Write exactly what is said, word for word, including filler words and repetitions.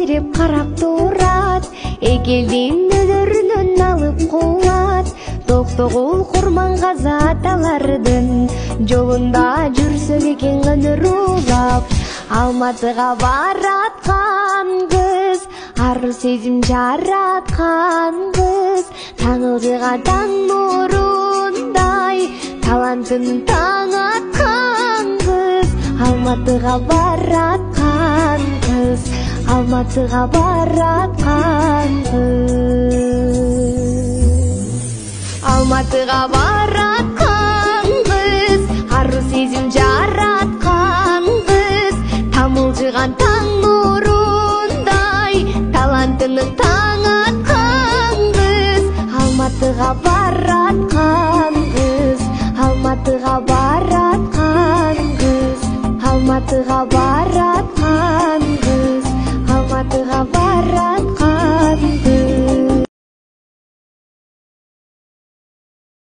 кирип карап турат, экелдин өдөрүнөн алып кулат. Токтогул курманга аталардын жолунда жүрсөк экен өнөр улап. Алматыга бараткан кыз, ару сезим жараткан кыз, таңылжыган таң нурундай талантын таң аткан кыз. Алматыга бараткан кыз, Алматыга бараткан кыз. Алматыга бараткан кыз, ару сезим жараткан кыз, тамылжыган таң нурундай талантының таң аткан кыз. Алматыга бараткан кыз, Алматыга бараткан кыз, Алматыга бар